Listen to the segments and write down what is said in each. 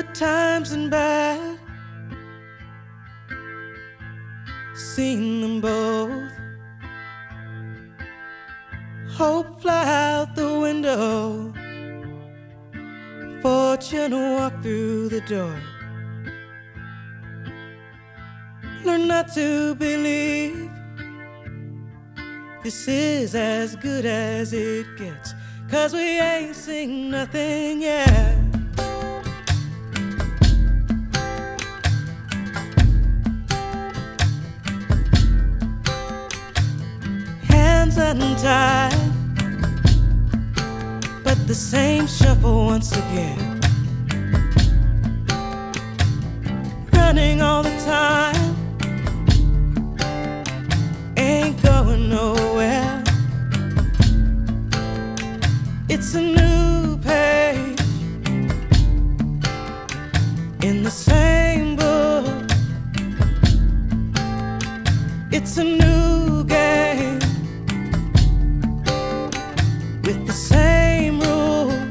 good times and bad, seen them both. Hope fly out the window, fortune walk through the door. Learn not to believe this is as good as it gets, 'cause we ain't seen nothing yet. Hands untied, but the same shuffle once again. Running all the time, ain't going nowhere. It's a new page in the same book. It's a new game with the same rules.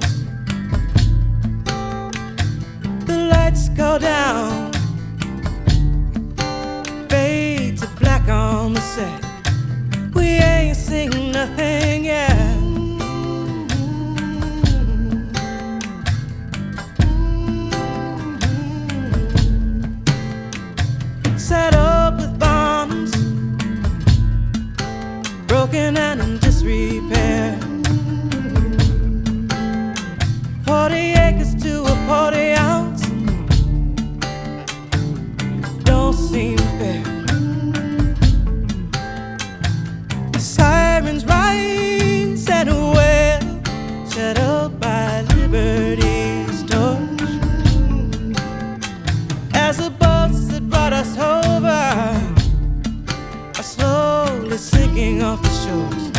The lights go down, fade to black on the set. We ain't seen nothing yet. Saddled with bombs, broken and in disrepair. 40 acres to a 40 ounce, don't seem fair. The sirens rise and wail, shadowed by liberty's torch, as the boats that brought us over are slowly sinking off the shores.